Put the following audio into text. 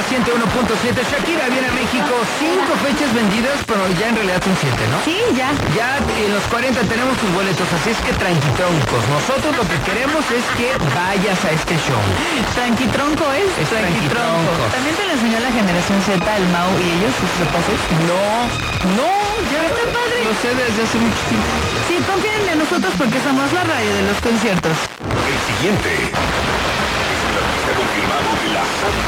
101.7. Shakira viene a México, 5 fechas vendidas, pero ya en realidad son 7, ¿no? Sí, ya. Ya en los 40 tenemos tus boletos, así es que tranquitroncos. Nosotros lo que queremos es que vayas a este show. Tranquitronco es tranquitronco. También te lo enseñó la generación Z, el Mau y ellos, sus repasos. No, ya Está padre. lo sé desde hace mucho tiempo. Sí, confíen en nosotros porque somos la radio de los conciertos. El siguiente es un artista confirmado de la Santa